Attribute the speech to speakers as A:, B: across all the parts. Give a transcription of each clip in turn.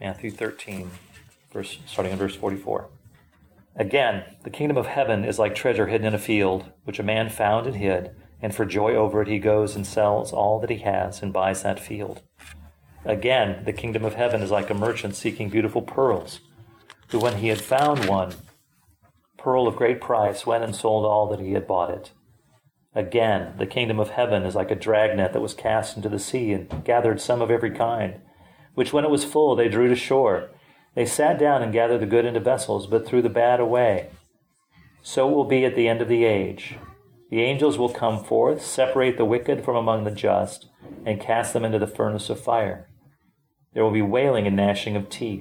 A: Matthew 13, starting in verse 44. Again, the kingdom of heaven is like treasure hidden in a field, which a man found and hid, and for joy over it he goes and sells all that he has and buys that field. Again, the kingdom of heaven is like a merchant seeking beautiful pearls, who when he had found one pearl of great price, went and sold all that he had bought it. Again, the kingdom of heaven is like a dragnet that was cast into the sea and gathered some of every kind, which when it was full they drew to shore. They sat down and gathered the good into vessels, but threw the bad away. So it will be at the end of the age. The angels will come forth, separate the wicked from among the just, and cast them into the furnace of fire. There will be wailing and gnashing of teeth.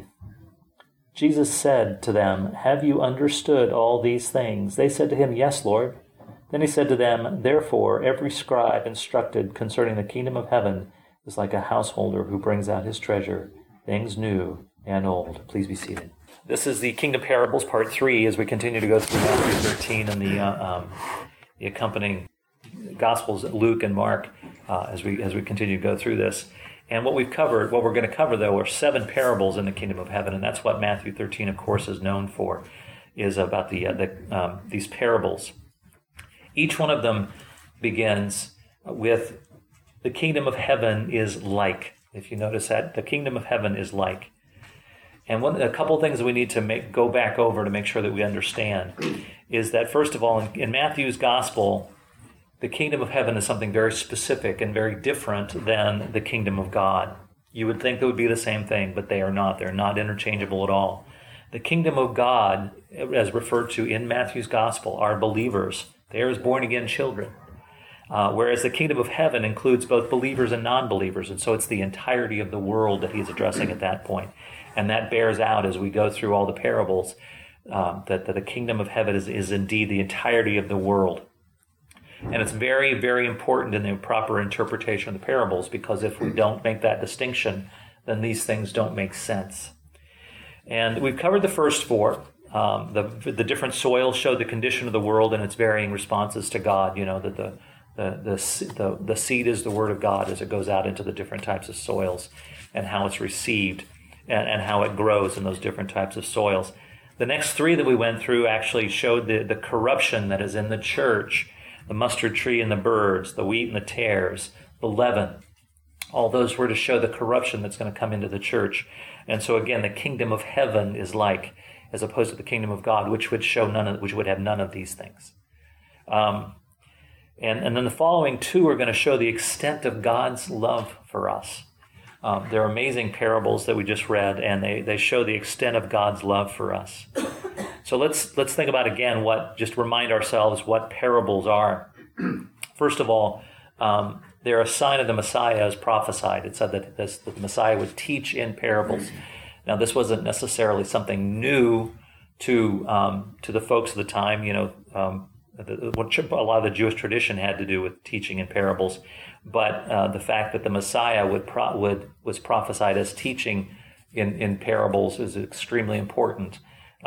A: Jesus said to them, "Have you understood all these things?" They said to him, "Yes, Lord." Then he said to them, "Therefore every scribe instructed concerning the kingdom of heaven is like a householder who brings out his treasure, things new and old." Please be seated. This is the Kingdom Parables, Part 3, as we continue to go through Matthew 13 and the accompanying Gospels, Luke and Mark, as we continue to go through this. And what we're going to cover, though, are 7 parables in the kingdom of heaven, and that's what Matthew 13, of course, is known for, is about these parables. Each one of them begins with, the kingdom of heaven is like. If you notice that, the kingdom of heaven is like. And a couple things that we need to go back over to make sure that we understand is that, first of all, in Matthew's gospel, the kingdom of heaven is something very specific and very different than the kingdom of God. You would think they would be the same thing, but they are not. They're not interchangeable at all. The kingdom of God, as referred to in Matthew's gospel, are believers. They are as born-again children. Whereas the kingdom of heaven includes both believers and non-believers, and so it's the entirety of the world that he's addressing at that point. And that bears out as we go through all the parables, that the kingdom of heaven is indeed the entirety of the world. And it's very, very important in the proper interpretation of the parables, because if we don't make that distinction, then these things don't make sense. And we've covered the first 4. The different soils show the condition of the world and its varying responses to God. You know, that the seed is the word of God as it goes out into the different types of soils, and how it's received and how it grows in those different types of soils. The next 3 that we went through actually showed the corruption that is in the church, the mustard tree and the birds, the wheat and the tares, the leaven. All those were to show the corruption that's going to come into the church. And so again, the kingdom of heaven is like, as opposed to the kingdom of God, which would have none of these things. And then the following 2 are going to show the extent of God's love for us. They're amazing parables that we just read, and they show the extent of God's love for us. So let's think about again just remind ourselves what parables are. First of all, they're a sign of the Messiah as prophesied. It said that the Messiah would teach in parables. Now, this wasn't necessarily something new to the folks of the time. You know, what a lot of the Jewish tradition had to do with teaching in parables, but the fact that the Messiah was prophesied as teaching in parables is extremely important.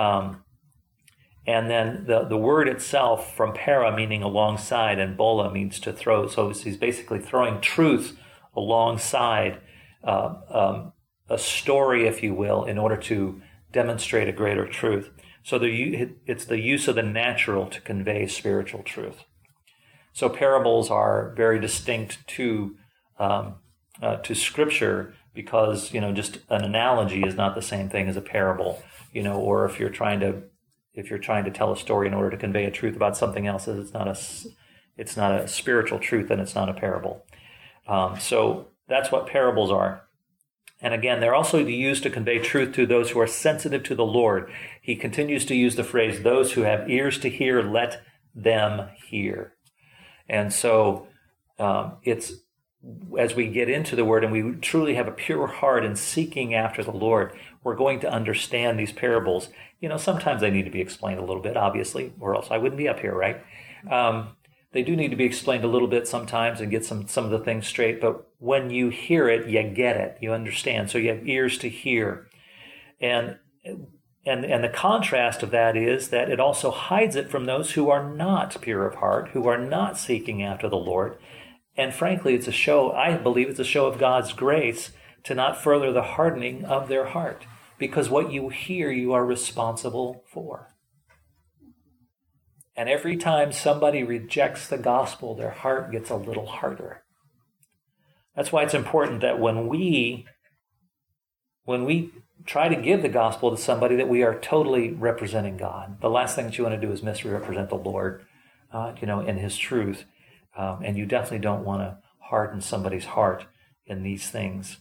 A: And then the word itself, from para meaning alongside, and bola means to throw. So he's basically throwing truth alongside a story, if you will, in order to demonstrate a greater truth. So it's the use of the natural to convey spiritual truth. So parables are very distinct to Scripture, because, you know, just an analogy is not the same thing as a parable. You know, or if you're trying to tell a story in order to convey a truth about something else, it's not a spiritual truth, and it's not a parable. So that's what parables are. And again, they're also used to convey truth to those who are sensitive to the Lord. He continues to use the phrase, "Those who have ears to hear, let them hear." And so it's as we get into the Word and we truly have a pure heart in seeking after the Lord, we're going to understand these parables. You know, sometimes they need to be explained a little bit, obviously, or else I wouldn't be up here, right? They do need to be explained a little bit sometimes and get some of the things straight. But when you hear it, you get it. You understand. So you have ears to hear. And the contrast of that is that it also hides it from those who are not pure of heart, who are not seeking after the Lord. And frankly, I believe it's a show of God's grace to not further the hardening of their heart. Because what you hear, you are responsible for. And every time somebody rejects the gospel, their heart gets a little harder. That's why it's important that when we try to give the gospel to somebody, that we are totally representing God. The last thing that you want to do is misrepresent the Lord, in His truth. And you definitely don't want to harden somebody's heart in these things.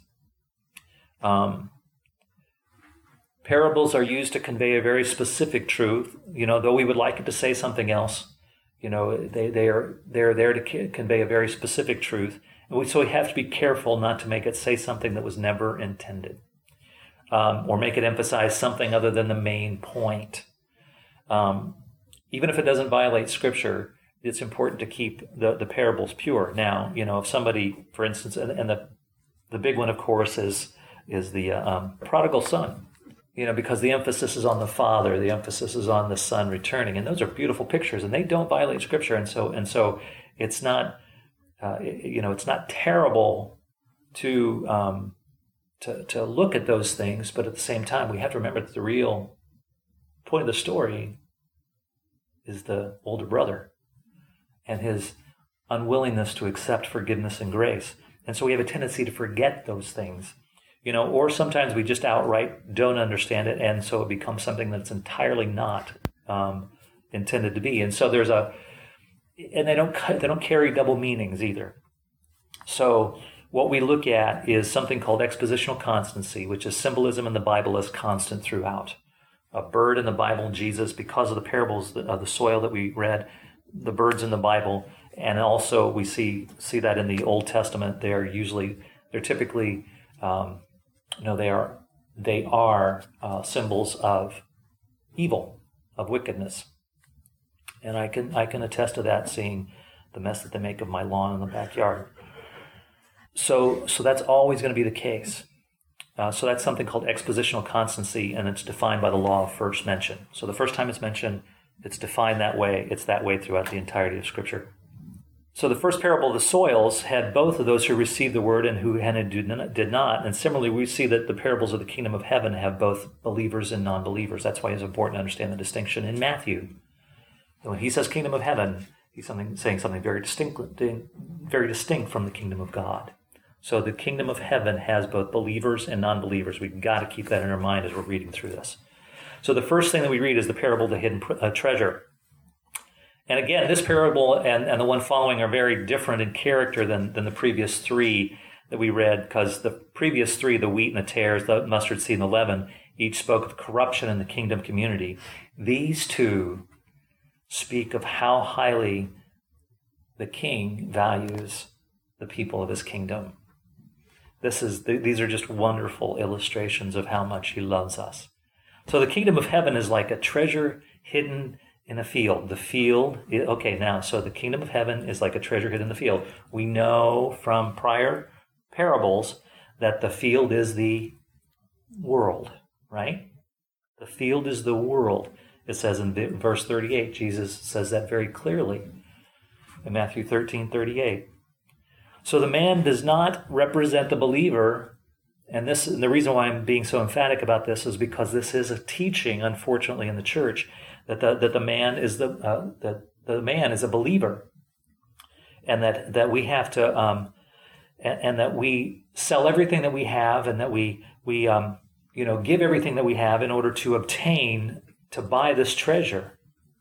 A: Parables are used to convey a very specific truth. Though we would like it to say something else, they're there to convey a very specific truth. So we have to be careful not to make it say something that was never intended. Or make it emphasize something other than the main point. Even if it doesn't violate Scripture, it's important to keep the parables pure. Now, if somebody, for instance, and the big one, of course, is the prodigal son. Because the emphasis is on the father, the emphasis is on the son returning, and those are beautiful pictures, and they don't violate Scripture, and so it's not, it's not terrible to look at those things, but at the same time, we have to remember that the real point of the story is the older brother and his unwillingness to accept forgiveness and grace. And so we have a tendency to forget those things, or sometimes we just outright don't understand it, and so it becomes something that's entirely not intended to be. And so and they don't carry double meanings either. So what we look at is something called expositional constancy, which is symbolism in the Bible is constant throughout. A bird in the Bible, Jesus, because of the parables of the soil that we read, the birds in the Bible, and also we see that in the Old Testament. They're typically, they are symbols of evil, of wickedness, and I can attest to that, seeing the mess that they make of my lawn in the backyard. So that's always going to be the case. So that's something called expositional constancy, and it's defined by the law of first mention. So the first time it's mentioned, it's defined that way. It's that way throughout the entirety of Scripture. So the first parable of the soils had both of those who received the word and who did not. And similarly, we see that the parables of the kingdom of heaven have both believers and non-believers. That's why it's important to understand the distinction in Matthew. And when he says kingdom of heaven, he's saying something very distinct from the kingdom of God. So the kingdom of heaven has both believers and non-believers. We've got to keep that in our mind as we're reading through this. So the first thing that we read is the parable of the hidden treasure. And again, this parable and the one following are very different in character than the previous three that we read, because the previous three, the wheat and the tares, the mustard seed and the leaven, each spoke of corruption in the kingdom community. These two speak of how highly the king values the people of his kingdom. These are just wonderful illustrations of how much he loves us. So the kingdom of heaven is like a treasure hidden in a field. The kingdom of heaven is like a treasure hidden in the field. We know from prior parables that the field is the world, right? The field is the world. It says in verse 38, Jesus says that very clearly in Matthew 13:38. So the man does not represent the believer, and the reason why I'm being so emphatic about this is because this is a teaching, unfortunately, in the church that the man is the man is a believer, and that we have to and that we sell everything that we have, and that we give everything that we have in order to buy this treasure.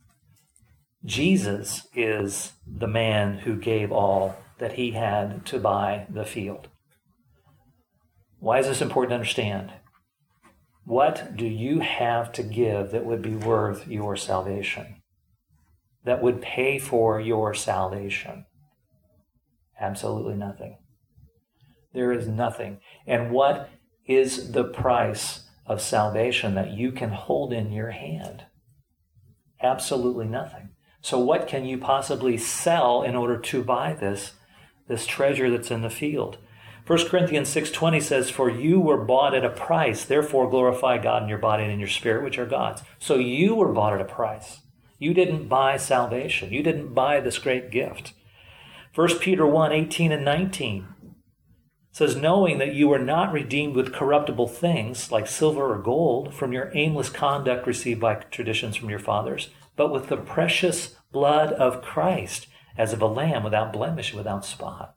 A: Jesus is the man who gave all that he had to buy the field. Why is this important to understand? What do you have to give that would be worth your salvation? That would pay for your salvation? Absolutely nothing. There is nothing. And what is the price of salvation that you can hold in your hand? Absolutely nothing. So what can you possibly sell in order to buy this treasure that's in the field? 1 Corinthians 6:20 says, "For you were bought at a price, therefore glorify God in your body and in your spirit, which are God's." So you were bought at a price. You didn't buy salvation. You didn't buy this great gift. 1 Peter 1:18 and 19 says, knowing that you were not redeemed with corruptible things like silver or gold from your aimless conduct received by traditions from your fathers, but with the precious blood of Christ, as of a lamb without blemish, without spot.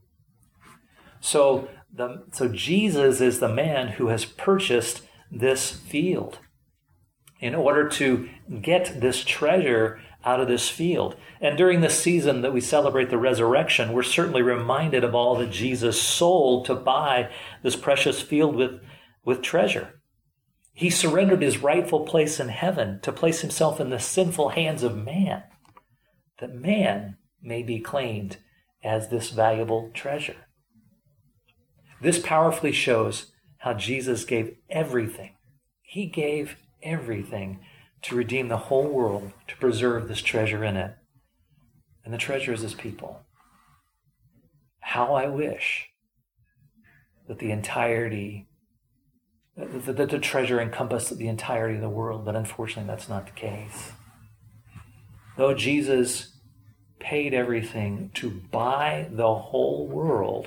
A: So Jesus is the man who has purchased this field in order to get this treasure out of this field. And during this season that we celebrate the resurrection, we're certainly reminded of all that Jesus sold to buy this precious field with treasure. He surrendered his rightful place in heaven to place himself in the sinful hands of man, that man may be claimed as this valuable treasure. This powerfully shows how Jesus gave everything. He gave everything to redeem the whole world, to preserve this treasure in it. And the treasure is his people. How I wish that the entirety, that the treasure encompassed the entirety of the world, but unfortunately that's not the case. Though Jesus paid everything to buy the whole world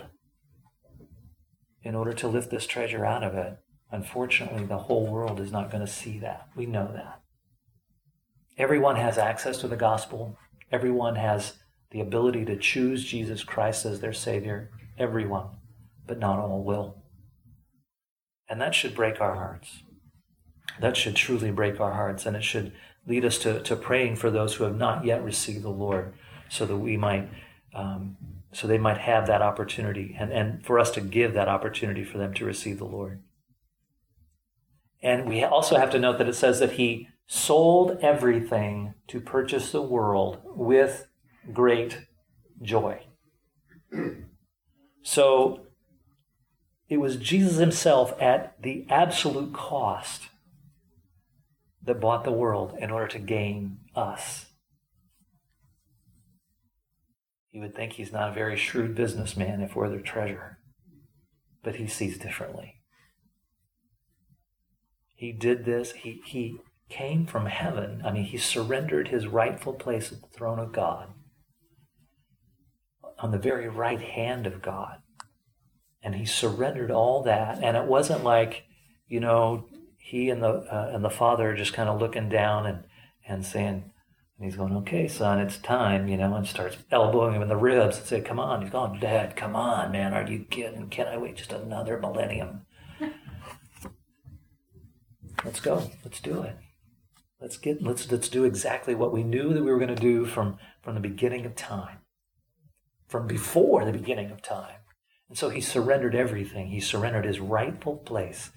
A: in order to lift this treasure out of it, unfortunately the whole world is not going to see that. We know that. Everyone has access to the gospel. Everyone has the ability to choose Jesus Christ as their Savior. Everyone, but not all will. And that should break our hearts. That should truly break our hearts, and it should lead us to praying for those who have not yet received the Lord, so that we might, so they might have that opportunity, and for us to give that opportunity for them to receive the Lord. And we also have to note that it says that he sold everything to purchase the world with great joy. So it was Jesus himself at the absolute cost that bought the world in order to gain us. You would think he's not a very shrewd businessman if we're the treasure, but he sees differently. He did this, he came from heaven. I mean, he surrendered his rightful place at the throne of God, on the very right hand of God. And he surrendered all that. And it wasn't like, he and the Father are just kind of looking down and saying, and he's going, okay, son, it's time, and starts elbowing him in the ribs and say, come on. He's going, Dad, come on, man, are you kidding? Can I wait just another millennium? Let's go. Let's do it. Let's do exactly what we knew that we were going to do from the beginning of time, from before the beginning of time. And so he surrendered everything. He surrendered his rightful place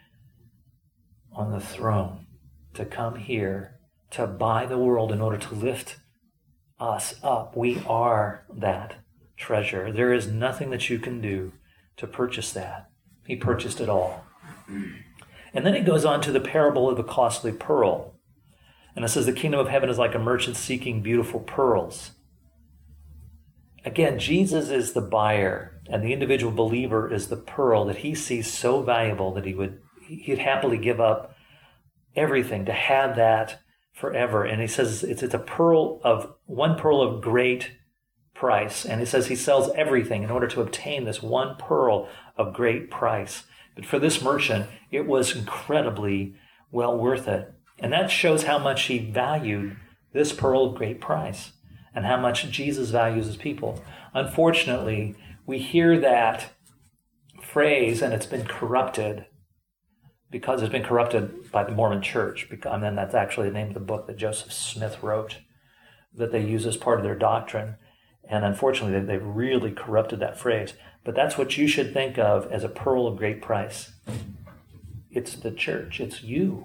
A: on the throne to come here to buy the world in order to lift us up. We are that treasure. There is nothing that you can do to purchase that. He purchased it all. And then it goes on to the parable of the costly pearl. And it says the kingdom of heaven is like a merchant seeking beautiful pearls. Again, Jesus is the buyer, and the individual believer is the pearl that he sees so valuable that he'd happily give up everything to have that forever. And he says it's one pearl of great price. And he says he sells everything in order to obtain this one pearl of great price. But for this merchant, it was incredibly well worth it. And that shows how much he valued this pearl of great price and how much Jesus values his people. Unfortunately, we hear that phrase and it's been corrupted because it's been corrupted by the Mormon Church. And then that's actually the name of the book that Joseph Smith wrote that they use as part of their doctrine. And unfortunately, they've really corrupted that phrase. But that's what you should think of as a pearl of great price. It's the church. It's you.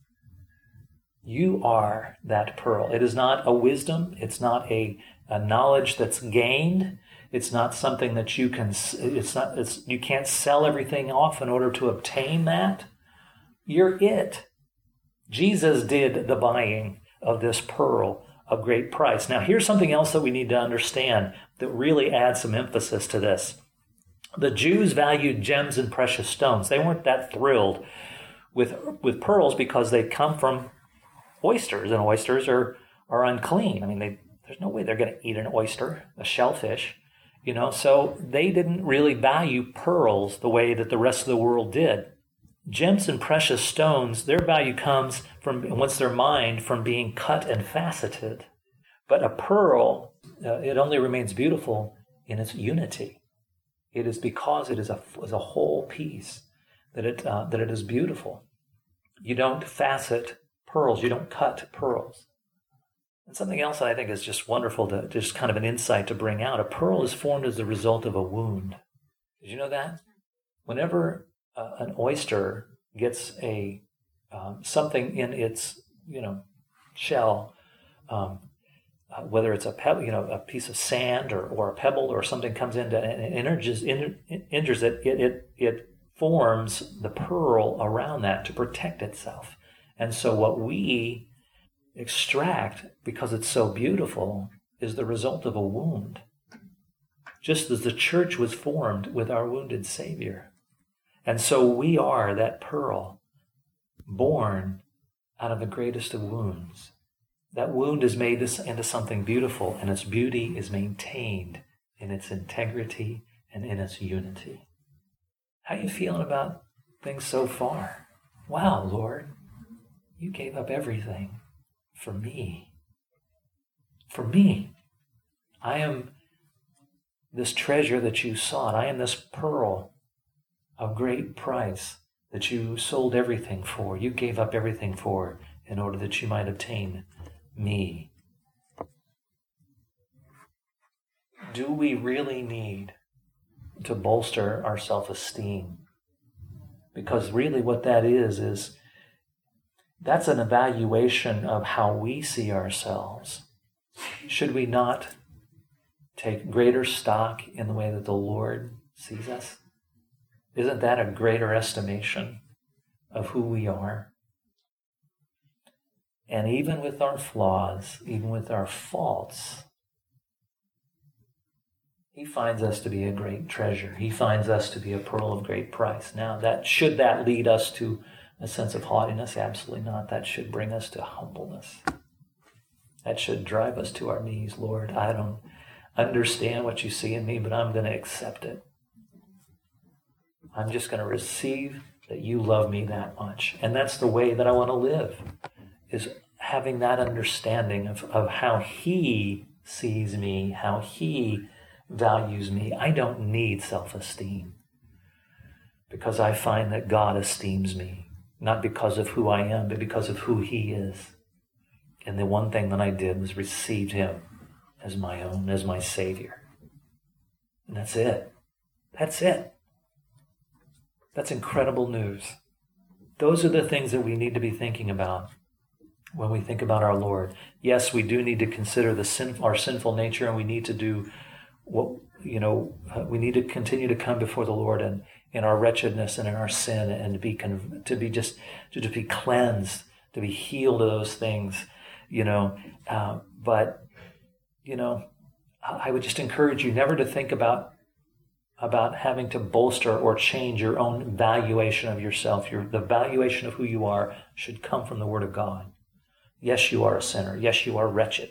A: You are that pearl. It is not a wisdom. It's not a knowledge that's gained. It's not something that you can. You can't sell everything off in order to obtain that. You're it. Jesus did the buying of this pearl of great price. Now, here's something else that we need to understand that really adds some emphasis to this. The Jews valued gems and precious stones. They weren't that thrilled with pearls because they come from oysters, and oysters are unclean. I mean, there's no way they're going to eat an oyster, a shellfish. So they didn't really value pearls the way that the rest of the world did. Gems and precious stones, their value comes from, once they're mined, from being cut and faceted. But a pearl, it only remains beautiful in its unity. It is because it is a whole piece that it is beautiful. You don't facet pearls. You don't cut pearls. And something else that I think is just wonderful, to just kind of an insight to bring out. A pearl is formed as the result of a wound. Did you know that? Whenever an oyster gets something in its shell, whether it's a piece of sand or a pebble or something comes in and injures it, it forms the pearl around that to protect itself. And so what we extract, because it's so beautiful, is the result of a wound. Just as the church was formed with our wounded Savior. And so we are that pearl born out of the greatest of wounds. That wound is made into something beautiful, and its beauty is maintained in its integrity and in its unity. How are you feeling about things so far? Wow, Lord, you gave up everything for me. For me. I am this treasure that you sought. I am this pearl of great price that you sold everything for. You gave up everything for in order that you might obtain me. Do we really need to bolster our self-esteem? Because really what that is that's an evaluation of how we see ourselves. Should we not take greater stock in the way that the Lord sees us? Isn't that a greater estimation of who we are? And even with our flaws, even with our faults, He finds us to be a great treasure. He finds us to be a pearl of great price. Now, should that lead us to a sense of haughtiness? Absolutely not. That should bring us to humbleness. That should drive us to our knees. Lord, I don't understand what you see in me, but I'm going to accept it. I'm just going to receive that you love me that much. And that's the way that I want to live, is having that understanding of how He sees me, how He values me. I don't need self-esteem, because I find that God esteems me, not because of who I am, but because of who He is. And the one thing that I did was received Him as my own, as my Savior. And that's it. That's it. That's incredible news. Those are the things that we need to be thinking about when we think about our Lord. Yes, we do need to consider our sinful nature, and we need to do we need to continue to come before the Lord in our wretchedness and in our sin, and to be cleansed, to be healed of those things, But I would just encourage you never to think about having to bolster or change your own valuation of yourself. The valuation of who you are should come from the Word of God. Yes, you are a sinner. Yes, you are wretched.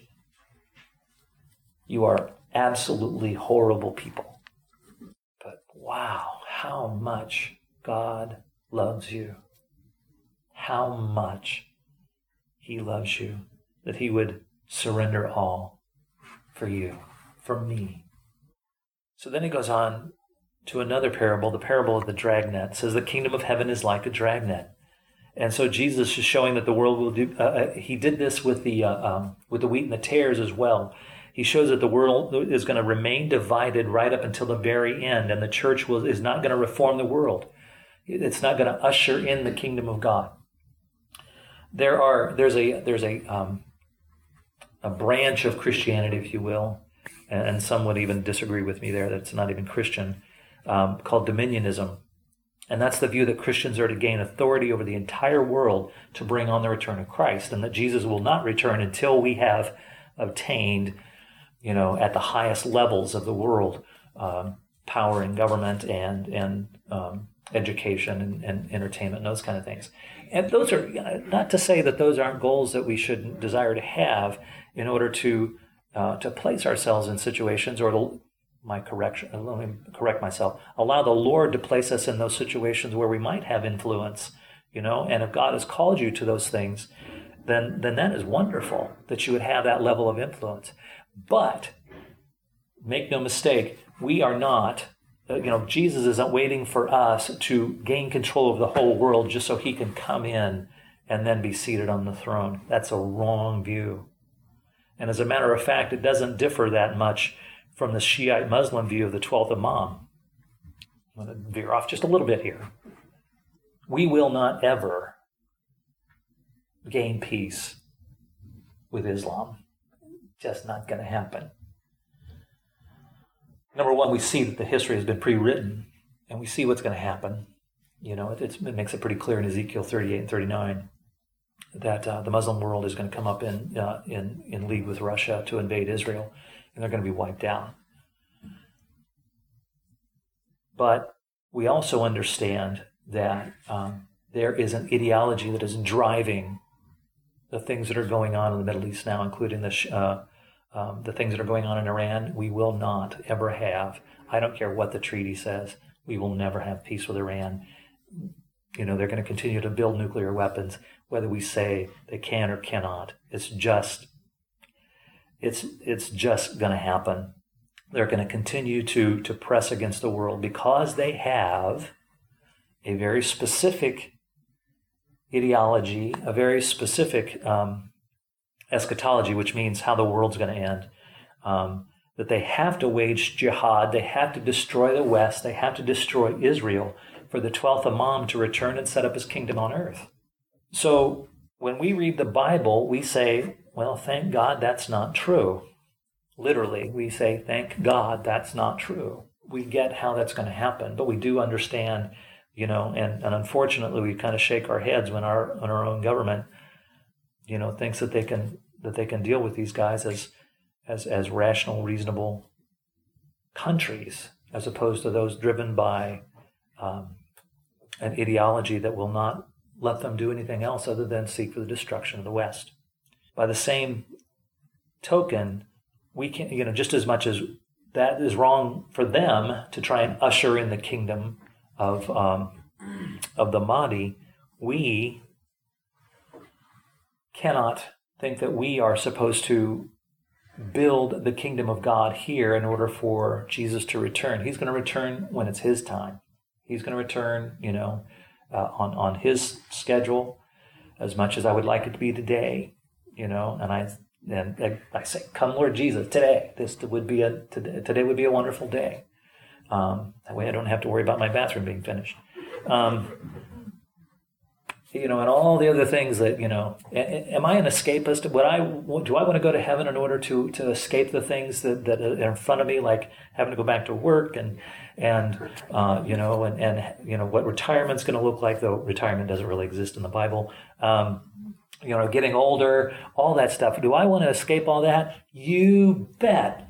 A: You are absolutely horrible people. But wow, how much God loves you. How much He loves you, that He would surrender all for you, for me. So then He goes on to another parable, the parable of the dragnet. It says the kingdom of heaven is like a dragnet. And so Jesus is showing that the world will do. He did this with the wheat and the tares as well. He shows that the world is going to remain divided right up until the very end, and the church is not going to reform the world. It's not going to usher in the kingdom of God. There's a branch of Christianity, if you will, and some would even disagree with me there, that it's not even Christian, called dominionism. And that's the view that Christians are to gain authority over the entire world to bring on the return of Christ, and that Jesus will not return until we have obtained, at the highest levels of the world, power in government and education and entertainment and those kind of things. And those are, not to say that those aren't goals that we should desire to have in order to place ourselves in situations or let me correct myself. Allow the Lord to place us in those situations where we might have influence, and if God has called you to those things, then that is wonderful that you would have that level of influence. But make no mistake, we are not, Jesus isn't waiting for us to gain control of the whole world just so he can come in and then be seated on the throne. That's a wrong view. And as a matter of fact, it doesn't differ that much from the Shiite Muslim view of the 12th Imam. I'm going to veer off just a little bit here. We will not ever gain peace with Islam. Just not going to happen. Number one, we see that the history has been pre-written, and we see what's going to happen. It makes it pretty clear in Ezekiel 38 and 39 that the Muslim world is going to come up in league with Russia to invade Israel, and they're going to be wiped out. But we also understand that there is an ideology that is driving the things that are going on in the Middle East now, including the things that are going on in Iran. We will not ever have, I don't care what the treaty says, we will never have peace with Iran. They're going to continue to build nuclear weapons, whether we say they can or cannot. It's just going to happen. They're going to continue to press against the world because they have a very specific ideology, a very specific eschatology, which means how the world's going to end. That they have to wage jihad, they have to destroy the West, they have to destroy Israel for the 12th Imam to return and set up his kingdom on earth. So when we read the Bible, we say, well, thank God that's not true. Literally, we say, thank God that's not true. We get how that's going to happen, but we do understand, and unfortunately we kind of shake our heads when our own government, thinks that they can deal with these guys as rational, reasonable countries, as opposed to those driven by an ideology that will not let them do anything else other than seek for the destruction of the West. By the same token, we can, just as much as that is wrong for them to try and usher in the kingdom of the Mahdi, we cannot think that we are supposed to build the kingdom of God here in order for Jesus to return. He's going to return when it's his time. He's going to return, on his schedule, as much as I would like it to be today, and I say, come Lord Jesus, today. Today would be a wonderful day. That way I don't have to worry about my bathroom being finished. And all the other things that, am I an escapist? Do I want to go to heaven in order to escape the things that are in front of me, like having to go back to work and what retirement's going to look like, though retirement doesn't really exist in the Bible. Getting older, all that stuff. Do I want to escape all that? You bet.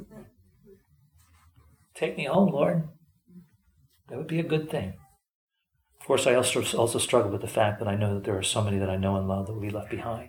A: Take me home, Lord. That would be a good thing. Of course, I also struggle with the fact that I know that there are so many that I know and love that will be left behind.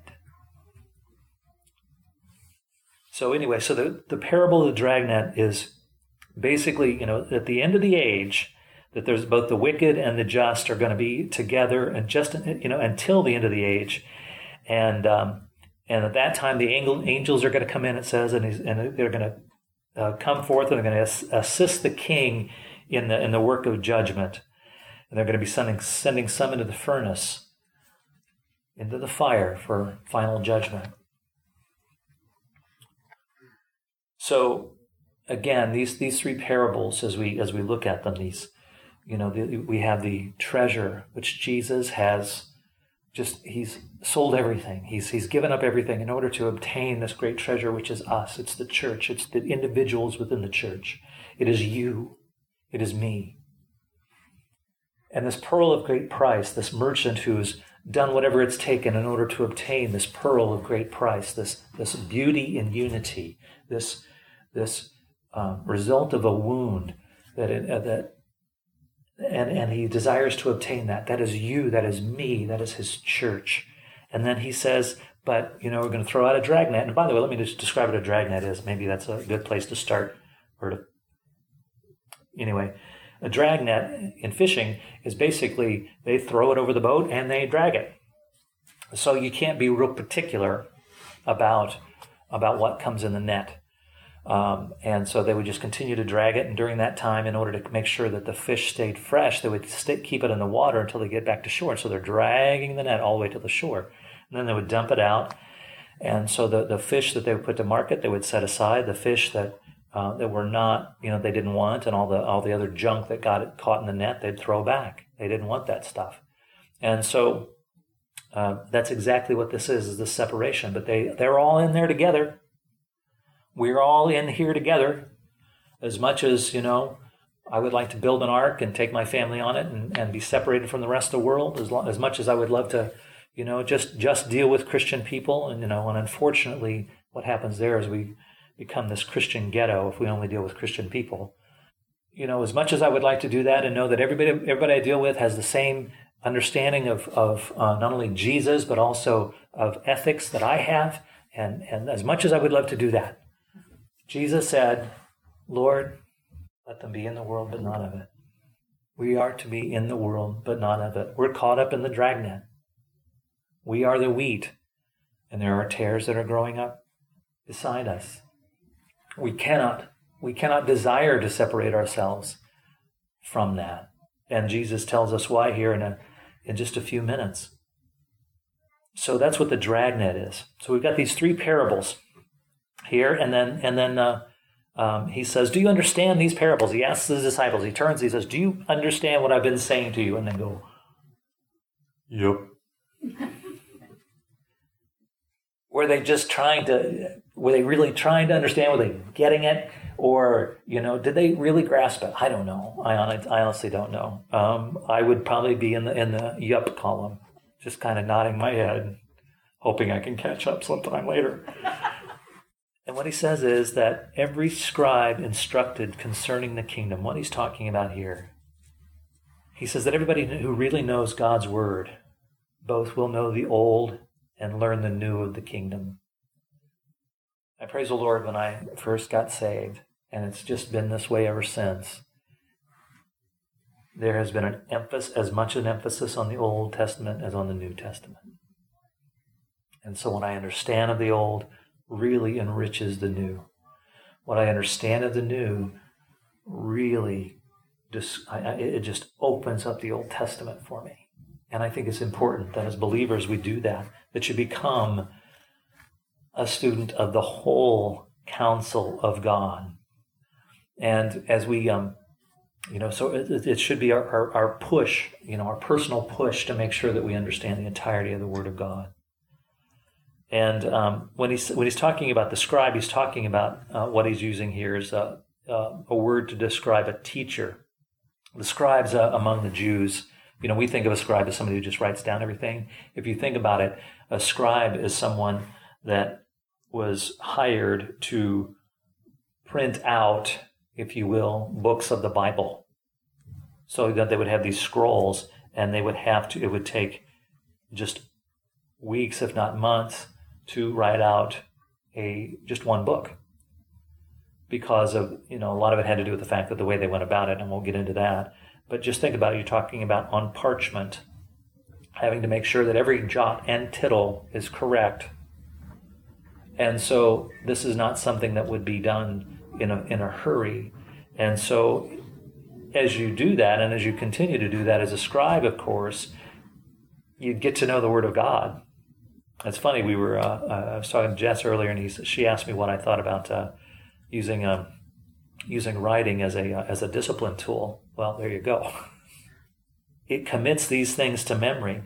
A: So anyway, so the parable of the dragnet is basically, at the end of the age, that there's both the wicked and the just are going to be together, and just until the end of the age, and at that time the angels are going to come in. It says, and they're going to come forth and they're going to assist the king in the work of judgment. And they're going to be sending some into the furnace, into the fire for final judgment. So, again, these three parables, as we look at them, we have the treasure which Jesus has he's sold everything. He's given up everything in order to obtain this great treasure, which is us. It's the church. It's the individuals within the church. It is you. It is me. And this pearl of great price, this merchant who's done whatever it's taken in order to obtain this pearl of great price, this beauty in unity, this result of a wound and he desires to obtain that. That is you, that is me, that is his church. And then he says, but, we're going to throw out a dragnet. And by the way, let me just describe what a dragnet is. Maybe that's a good place to start, or to Anyway, a drag net in fishing is basically they throw it over the boat and they drag it. So you can't be real particular about what comes in the net. And so they would just continue to drag it. And during that time, in order to make sure that the fish stayed fresh, they would keep it in the water until they get back to shore. And so they're dragging the net all the way to the shore. And then they would dump it out. And so the fish that they would put to market, they would set aside. The fish that were not, they didn't want, and all the other junk that got caught in the net, they'd throw back. They didn't want that stuff. And so that's exactly what this is this separation. But they're all in there together. We're all in here together. As much as, I would like to build an ark and take my family on it and be separated from the rest of the world, as much as I would love to, just deal with Christian people. And unfortunately, what happens there is we become this Christian ghetto if we only deal with Christian people. As much as I would like to do that and know that everybody I deal with has the same understanding of not only Jesus, but also of ethics that I have, and as much as I would love to do that, Jesus said, Lord, let them be in the world, but not of it. We are to be in the world, but not of it. We're caught up in the dragnet. We are the wheat, and there are tares that are growing up beside us. We cannot desire to separate ourselves from that. And Jesus tells us why here in just a few minutes. So that's what the dragnet is. So we've got these three parables here, and then he says, do you understand these parables? He asks his disciples, he turns, he says, do you understand what I've been saying to you? And they go, yep. Were they really trying to understand? Were they getting it? Or, did they really grasp it? I don't know. I honestly don't know. I would probably be in the yup column, just kind of nodding my head, hoping I can catch up sometime later. And what he says is that every scribe instructed concerning the kingdom, what he's talking about here, he says that everybody who really knows God's word, both will know the old and learn the new of the kingdom. I praise the Lord when I first got saved, and it's just been this way ever since. There has been as much an emphasis on the Old Testament as on the New Testament. And so when I understand of the old, really enriches the new. What I understand of the new really it just opens up the Old Testament for me. And I think it's important that as believers we do that you become a student of the whole counsel of God. And as we, so it should be our push, our personal push to make sure that we understand the entirety of the Word of God. And when he's talking about the scribe, he's talking about what he's using here is a word to describe a teacher. The scribes among the Jews, we think of a scribe as somebody who just writes down everything. If you think about it, a scribe is someone that was hired to print out, if you will, books of the Bible. So that they would have these scrolls, and it would take just weeks, if not months, to write out just one book. Because of, a lot of it had to do with the fact that the way they went about it, and we'll get into that. But just think about it, you're talking about on parchment, having to make sure that every jot and tittle is correct. And so this is not something that would be done in a hurry. And so as you do that, and as you continue to do that as a scribe, of course, you get to know the Word of God. It's funny, I was talking to Jess earlier, and she asked me what I thought about using writing as a discipline tool. Well, there you go. It commits these things to memory.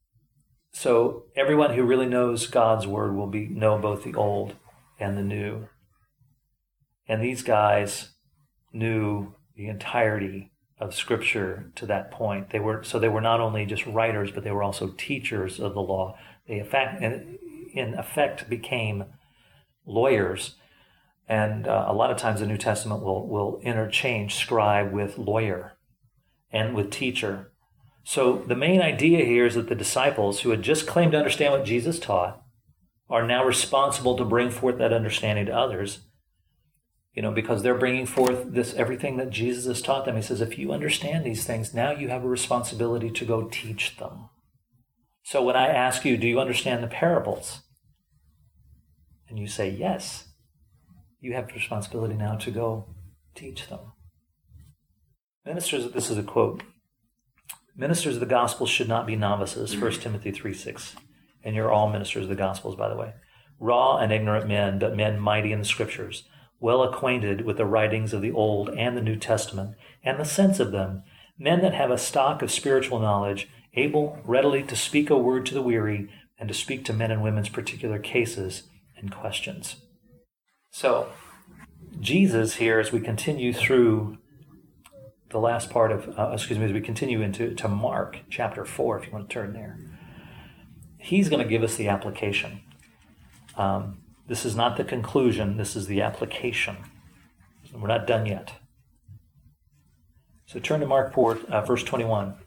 A: So everyone who really knows God's word will know both the old and the new. And these guys knew the entirety of Scripture to that point. They were not only just writers, but they were also teachers of the law. They in effect became lawyers. And a lot of times the New Testament will interchange scribe with lawyer and with teacher. So the main idea here is that the disciples who had just claimed to understand what Jesus taught are now responsible to bring forth that understanding to others. because they're bringing forth everything that Jesus has taught them. He says, if you understand these things, now you have a responsibility to go teach them. So when I ask you, do you understand the parables? And you say, yes, you have the responsibility now to go teach them. Ministers, this is a quote, ministers of the gospel should not be novices, 1 Timothy 3:6. And you're all ministers of the gospels, by the way. Raw and ignorant men, but men mighty in the scriptures, well acquainted with the writings of the Old and the New Testament, and the sense of them, men that have a stock of spiritual knowledge, able readily to speak a word to the weary, and to speak to men and women's particular cases and questions. So, Jesus here, as we continue through the last part of, as we continue into Mark chapter 4, if you want to turn there, he's going to give us the application. This is not the conclusion, this is the application. We're not done yet. So turn to Mark 4, verse 21.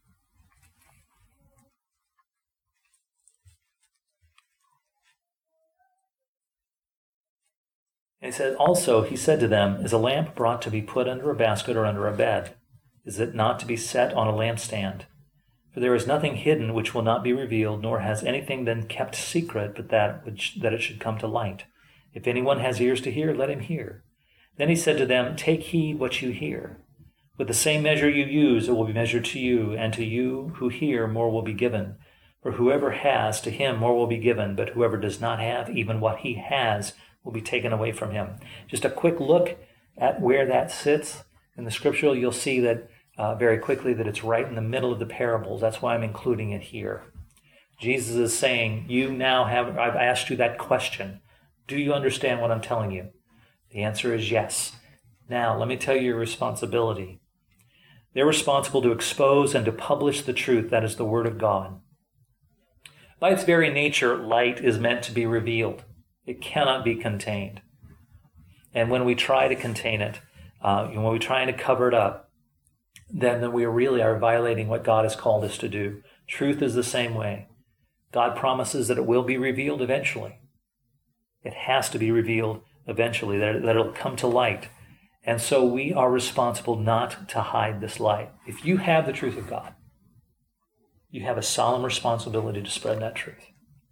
A: And he said, also, he said to them, is a lamp brought to be put under a basket or under a bed? Is it not to be set on a lampstand? For there is nothing hidden which will not be revealed, nor has anything been kept secret, but that it should come to light. If anyone has ears to hear, let him hear. Then he said to them, take heed what you hear. With the same measure you use, it will be measured to you, and to you who hear, more will be given. For whoever has, to him more will be given, but whoever does not have, even what he has, will be taken away from him. Just a quick look at where that sits in the scripture. You'll see that very quickly that it's right in the middle of the parables. That's why I'm including it here. Jesus is saying, I've asked you that question. Do you understand what I'm telling you? The answer is yes. Now, let me tell you your responsibility. They're responsible to expose and to publish the truth, that is the Word of God. By its very nature, light is meant to be revealed. It cannot be contained. And when we try to contain it, when we try to cover it up, then we really are violating what God has called us to do. Truth is the same way. God promises that it will be revealed eventually. It has to be revealed eventually, that it'll come to light. And so we are responsible not to hide this light. If you have the truth of God, you have a solemn responsibility to spread that truth.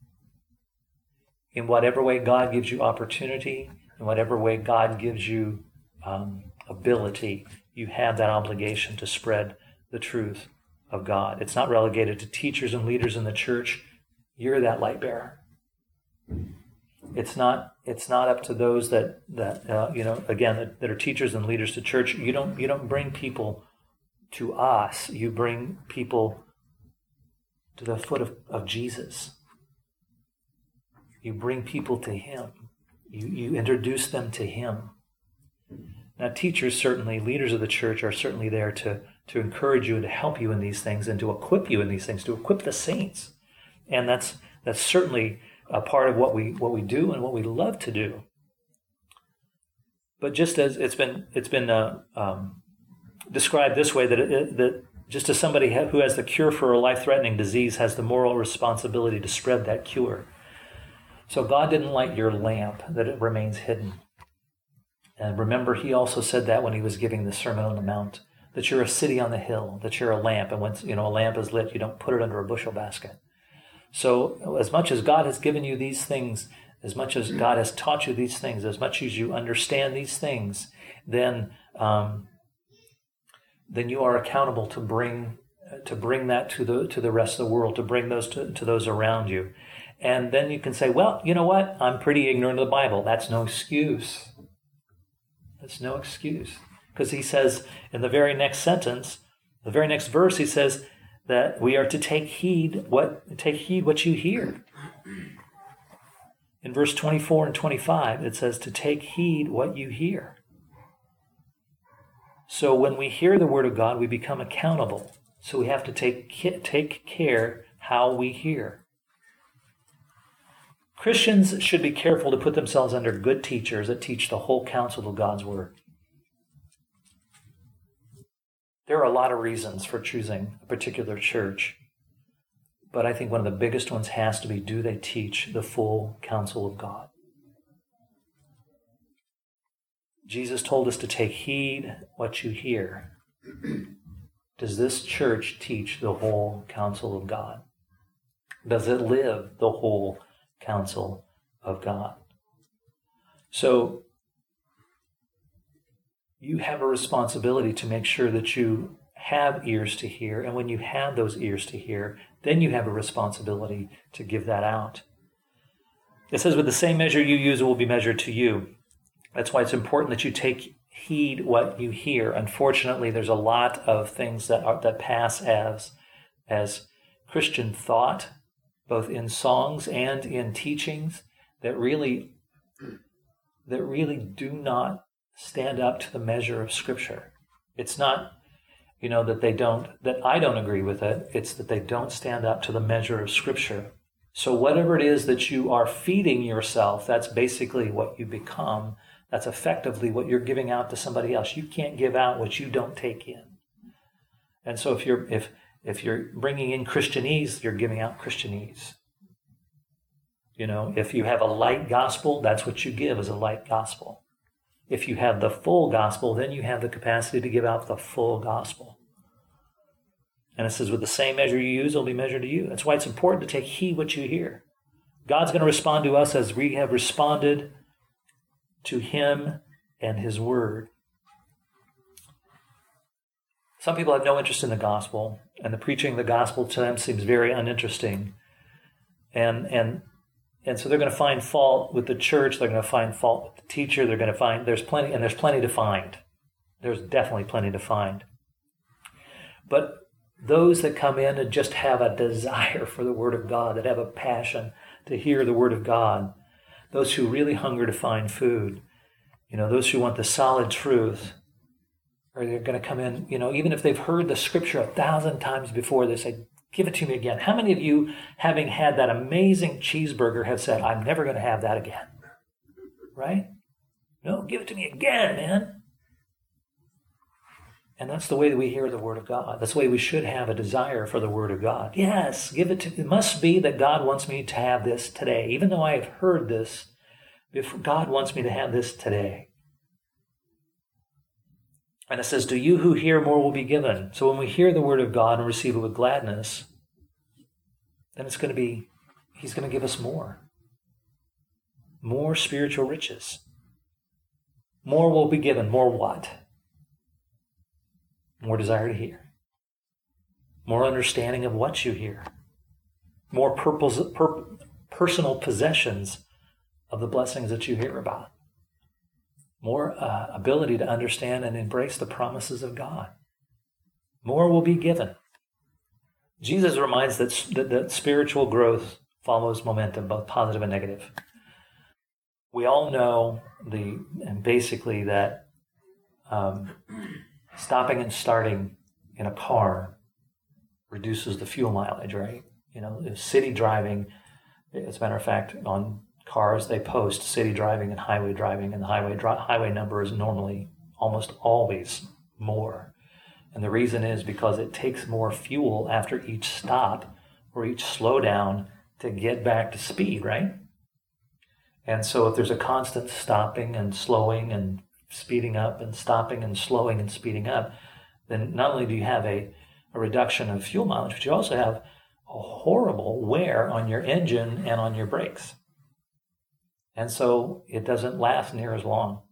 A: In whatever way God gives you opportunity, in whatever way God gives you ability, you have that obligation to spread the truth of God. It's not relegated to teachers and leaders in the church. You're that light bearer. It's not up to those that are teachers and leaders to church. You don't bring people to us. You bring people to the foot of Jesus. You bring people to Him. You introduce them to Him. Now, teachers certainly, leaders of the church are certainly there to encourage you and to help you in these things and to equip you in these things, to equip the saints. And that's certainly a part of what we do and what we love to do. But just as it's been described this way, that just as somebody who has the cure for a life-threatening disease has the moral responsibility to spread that cure. So God didn't light your lamp that it remains hidden. And remember, He also said that when He was giving the Sermon on the Mount, that you're a city on the hill, that you're a lamp, and when a lamp is lit, you don't put it under a bushel basket. So as much as God has given you these things, as much as God has taught you these things, as much as you understand these things, then you are accountable to bring that to the rest of the world, to bring those to those around you. And then you can say, well, you know what? I'm pretty ignorant of the Bible. That's no excuse. That's no excuse. Because He says in the very next sentence, the very next verse, He says that we are to take heed what you hear. In verse 24 and 25, it says to take heed what you hear. So when we hear the Word of God, we become accountable. So we have to take care how we hear. Christians should be careful to put themselves under good teachers that teach the whole counsel of God's Word. There are a lot of reasons for choosing a particular church, but I think one of the biggest ones has to be, do they teach the full counsel of God? Jesus told us to take heed what you hear. Does this church teach the whole counsel of God? Does it live the whole counsel of God? So you have a responsibility to make sure that you have ears to hear, and when you have those ears to hear, then you have a responsibility to give that out. It says, with the same measure you use, it will be measured to you. That's why it's important that you take heed what you hear. Unfortunately, there's a lot of things that pass as Christian thought, both in songs and in teachings, that really do not stand up to the measure of Scripture. It's not, that I don't agree with it. It's that they don't stand up to the measure of Scripture. So whatever it is that you are feeding yourself, that's basically what you become. That's effectively what you're giving out to somebody else. You can't give out what you don't take in. And so if you're bringing in Christianese, you're giving out Christianese. If you have a light gospel, that's what you give, is a light gospel. If you have the full gospel, then you have the capacity to give out the full gospel. And it says, with the same measure you use, it'll be measured to you. That's why it's important to take heed what you hear. God's going to respond to us as we have responded to Him and His Word. Some people have no interest in the gospel, and the preaching of the gospel to them seems very uninteresting. And so they're going to find fault with the church. They're going to find fault with the teacher. They're going to find there's plenty to find. There's definitely plenty to find. But those that come in and just have a desire for the Word of God, that have a passion to hear the Word of God, those who really hunger to find food, those who want the solid truth, or they're going to come in, even if they've heard the Scripture 1,000 times before, they say, give it to me again. How many of you, having had that amazing cheeseburger, have said, I'm never going to have that again? Right? No, give it to me again, man. And that's the way that we hear the Word of God. That's the way we should have a desire for the Word of God. Yes, it must be that God wants me to have this today. Even though I have heard this, God wants me to have this today. And it says, to you who hear, more will be given. So when we hear the Word of God and receive it with gladness, then He's going to give us more. More spiritual riches. More will be given. More what? More desire to hear. More understanding of what you hear. More personal possessions of the blessings that you hear about. More ability to understand and embrace the promises of God. More will be given. Jesus reminds that spiritual growth follows momentum, both positive and negative. We all know basically that stopping and starting in a car reduces the fuel mileage, right? City driving, as a matter of fact, on cars, they post city driving and the highway number is normally almost always more. And the reason is because it takes more fuel after each stop or each slowdown to get back to speed, right? And so if there's a constant stopping and slowing and speeding up and stopping and slowing and speeding up, then not only do you have a reduction of fuel mileage, but you also have a horrible wear on your engine and on your brakes. And so it doesn't last near as long.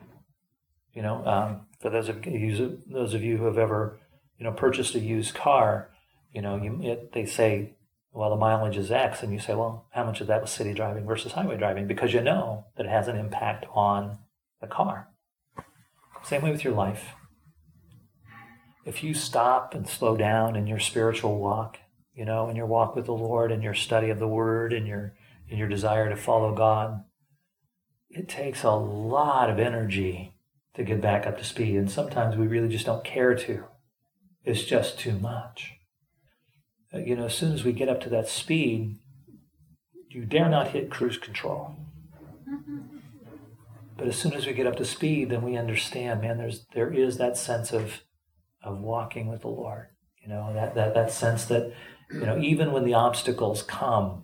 A: For those of you who have ever, purchased a used car, they say, well, the mileage is X, and you say, well, how much of that was city driving versus highway driving? Because you know that it has an impact on the car. Same way with your life. If you stop and slow down in your spiritual walk, in your walk with the Lord and your study of the Word and your desire to follow God, it takes a lot of energy to get back up to speed. And sometimes we really just don't care to. It's just too much. As soon as we get up to that speed, you dare not hit cruise control. But as soon as we get up to speed, then we understand, man, there is that sense of walking with the Lord. That sense that, even when the obstacles come,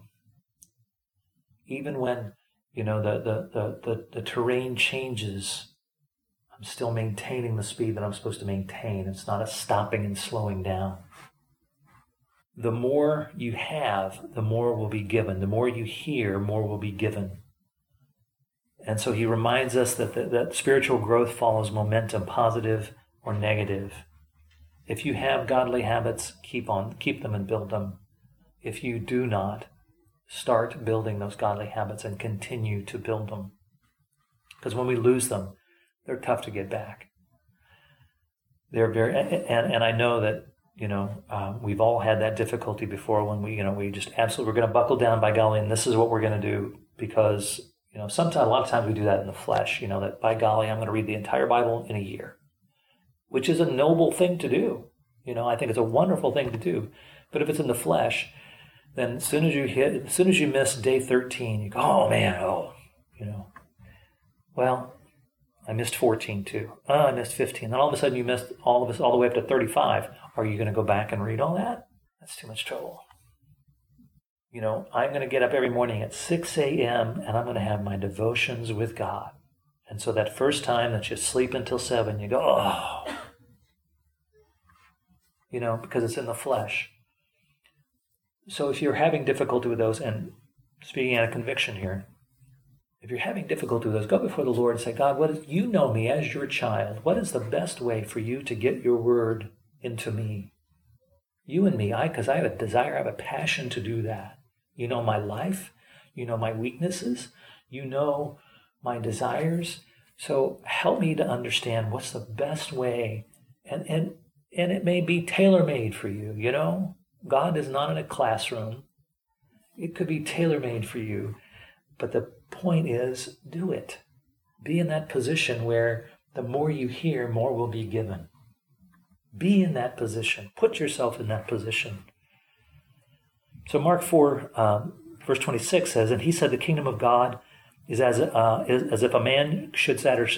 A: even when, the terrain changes, I'm still maintaining the speed that I'm supposed to maintain. It's not a stopping and slowing down. The more you have, the more will be given. The more you hear, more will be given. And so he reminds us that spiritual growth follows momentum, positive or negative. If you have godly habits, keep them and build them. If you do not, start building those godly habits and continue to build them. Because when we lose them, they're tough to get back. They're very, and I know that, we've all had that difficulty before when we just absolutely, we're going to buckle down, by golly, and this is what we're going to do, because, a lot of times we do that in the flesh, that by golly, I'm going to read the entire Bible in a year, which is a noble thing to do. I think it's a wonderful thing to do. But if it's in the flesh, then as soon as you miss day 13, you go, oh man, well, I missed 14 too. Oh, I missed 15. Then all of a sudden you missed all the way up to 35. Are you going to go back and read all that? That's too much trouble. I'm going to get up every morning at 6 a.m. and I'm going to have my devotions with God. And so that first time that you sleep until 7, you go, oh, because it's in the flesh. So if you're having difficulty with those, and speaking out of conviction here, if you're having difficulty with those, go before the Lord and say, God, you know me as your child. What is the best way for you to get your word into me? You and me, because I have a desire, I have a passion to do that. You know my life. You know my weaknesses. You know my desires. So help me to understand what's the best way. And it may be tailor-made for you, God is not in a classroom. It could be tailor-made for you. But the point is, do it. Be in that position where the more you hear, more will be given. Be in that position. Put yourself in that position. So Mark 4, verse 26 says, and he said, the kingdom of God is as if a man should scatter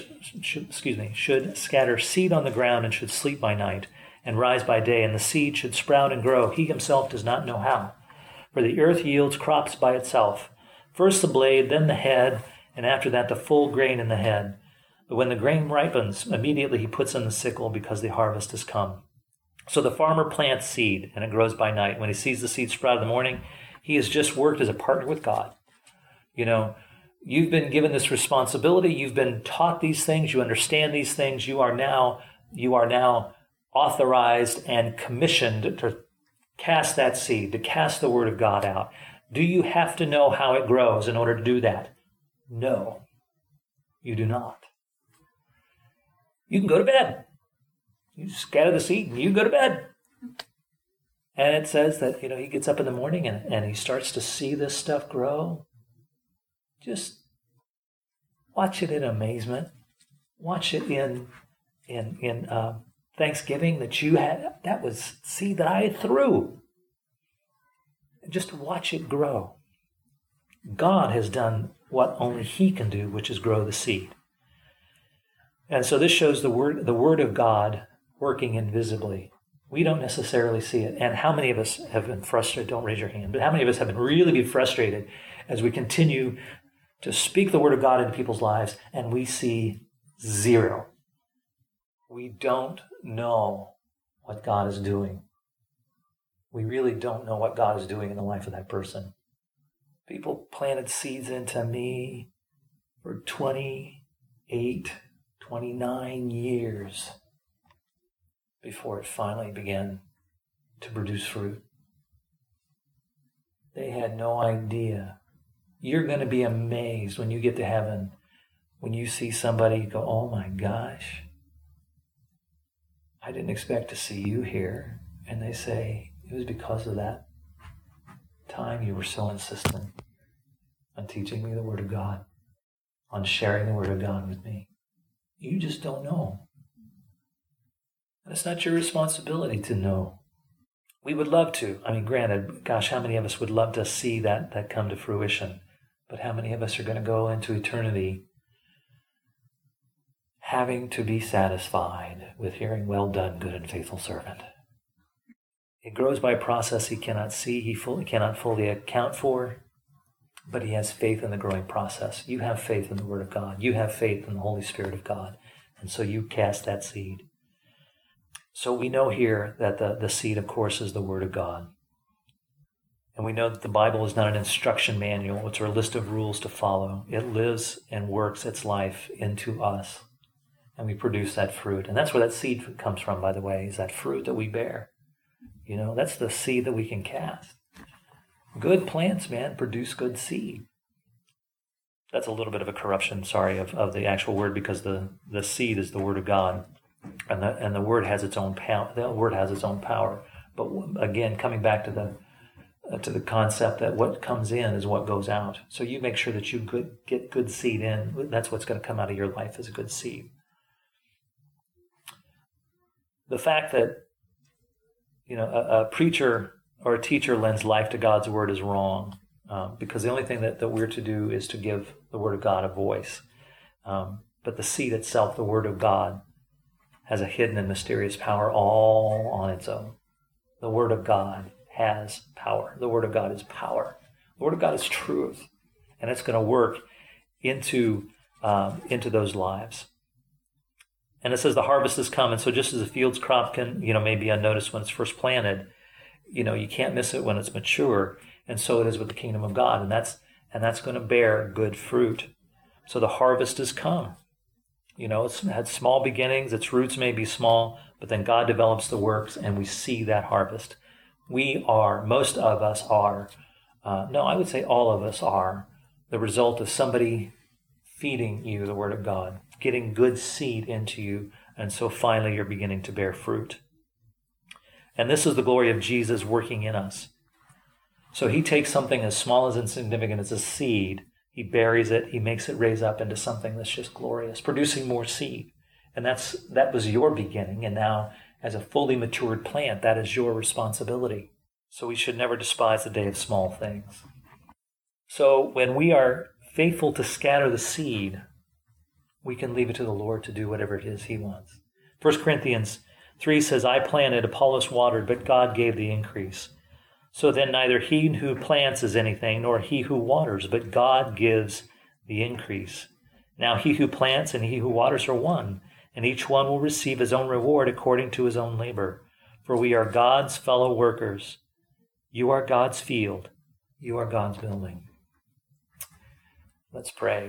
A: seed on the ground and should sleep by night and rise by day, and the seed should sprout and grow. He himself does not know how. For the earth yields crops by itself. First the blade, then the head, and after that the full grain in the head. But when the grain ripens, immediately he puts in the sickle, because the harvest has come. So the farmer plants seed, and it grows by night. When he sees the seed sprout in the morning, he has just worked as a partner with God. You've been given this responsibility. You've been taught these things. You understand these things. You are now authorized and commissioned to cast that seed, to cast the word of God out. Do you have to know how it grows in order to do that? No, you do not. You can go to bed. You scatter the seed and you go to bed. And it says that, he gets up in the morning and he starts to see this stuff grow. Just watch it in amazement. Watch it in thanksgiving that you had. That was seed that I threw. Just watch it grow. God has done what only he can do, which is grow the seed. And so this shows the word of God working invisibly. We don't necessarily see it. And how many of us have been frustrated? Don't raise your hand. But how many of us have been really frustrated as we continue to speak the word of God into people's lives and we see zero? We don't know what God is doing. We really don't know what God is doing in the life of that person. People planted seeds into me for 28, 29 years before it finally began to produce fruit. They had no idea. You're going to be amazed when you get to heaven, when you see somebody go, oh my gosh, I didn't expect to see you here. And they say, it was because of that time you were so insistent on teaching me the Word of God, on sharing the Word of God with me. You just don't know. And it's not your responsibility to know. We would love to. Granted, gosh, how many of us would love to see that come to fruition? But how many of us are going to go into eternity having to be satisfied with hearing, well done, good and faithful servant? It grows by a process he cannot see, he cannot fully account for, but he has faith in the growing process. You have faith in the Word of God. You have faith in the Holy Spirit of God. And so you cast that seed. So we know here that the seed, of course, is the Word of God. And we know that the Bible is not an instruction manual. It's a list of rules to follow. It lives and works its life into us. And we produce that fruit. And that's where that seed comes from, by the way, is that fruit that we bear. You know, that's the seed that we can cast. Good plants, man, produce good seed. That's a little bit of a corruption, of the actual word, because the seed is the Word of God. And the Word has its own power. The Word has its own power. But again, coming back to the concept that what comes in is what goes out. So you make sure that you get good seed in. That's what's going to come out of your life, is a good seed. The fact that, you know, a preacher or a teacher lends life to God's Word is wrong, because the only thing that we're to do is to give the Word of God a voice. But the seed itself, the Word of God, has a hidden and mysterious power all on its own. The Word of God has power. The Word of God is power. The Word of God is truth, and it's going to work into those lives. And it says the harvest has come, and so just as a field's crop can, you know, may be unnoticed when it's first planted, you know, you can't miss it when it's mature, and so it is with the kingdom of God, and that's going to bear good fruit. So the harvest has come. You know, it's had small beginnings, its roots may be small, but then God develops the works, and we see that harvest. Most of us are, I would say all of us are, the result of somebody feeding you the Word of God, getting good seed into you, and so finally you're beginning to bear fruit. And this is the glory of Jesus working in us. So he takes something as small as insignificant as a seed, he buries it, he makes it raise up into something that's just glorious, producing more seed. And that was your beginning, and now as a fully matured plant, that is your responsibility. So we should never despise the day of small things. So when we are faithful to scatter the seed, we can leave it to the Lord to do whatever it is he wants. 1 Corinthians 3 says, I planted, Apollos watered, but God gave the increase. So then neither he who plants is anything, nor he who waters, but God gives the increase. Now he who plants and he who waters are one, and each one will receive his own reward according to his own labor. For we are God's fellow workers. You are God's field. You are God's building. Let's pray.